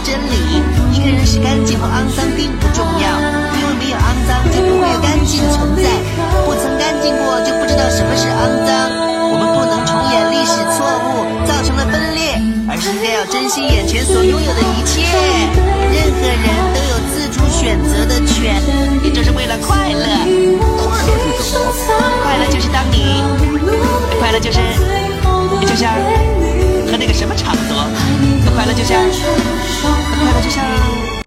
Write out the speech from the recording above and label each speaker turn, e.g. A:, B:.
A: 真理，一个人是干净或肮脏并不重要，因为没有肮脏就不会有干净存在，不曾干净过就不知道什么是肮脏。我们不能重演历史错误造成的分裂，而是应该要珍惜眼前所拥有的一切。任何人都有自主选择的权，也就是为了快乐。
B: 快乐是什么？
A: 快乐就是当你，快乐就是就像和那个什么差不多，快乐就像